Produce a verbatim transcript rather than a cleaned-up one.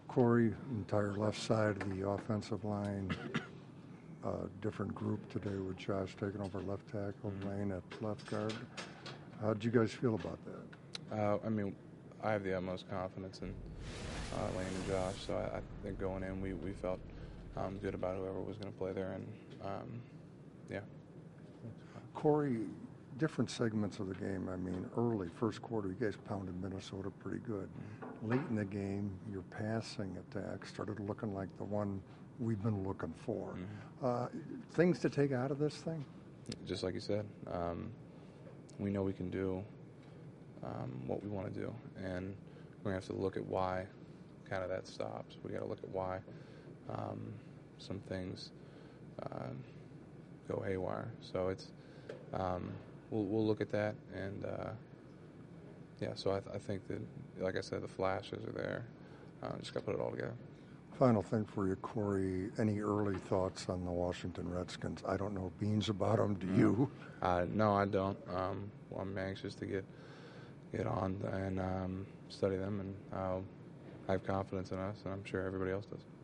Corey, entire left side of the offensive line, uh, different group today with Josh taking over left tackle, Lane at left guard. How did you guys feel about that? Uh, I mean, I have the utmost confidence in uh, Lane and Josh, so I, I think going in we, we felt um, good about whoever was going to play there, and um, yeah. Corey, different segments of the game. I mean, early, first quarter, you guys pounded Minnesota pretty good. Mm-hmm. Late in the game, your passing attack started looking like the one we've been looking for. Mm-hmm. Uh, things to take out of this thing? Just like you said, um, we know we can do um, what we want to do, and we're going to have to look at why kind of that stops. We got to look at why um, some things uh, go haywire. So it's um, we'll we'll look at that, and uh, yeah. So I, th- I think that, like I said, the flashes are there. Uh, just got to put it all together. Final thing for you, Corey. Any early thoughts on the Washington Redskins? I don't know beans about them. Do you? Uh, no, I don't. Um, well, I'm anxious to get get on and um, study them, and uh, I have confidence in us, and I'm sure everybody else does.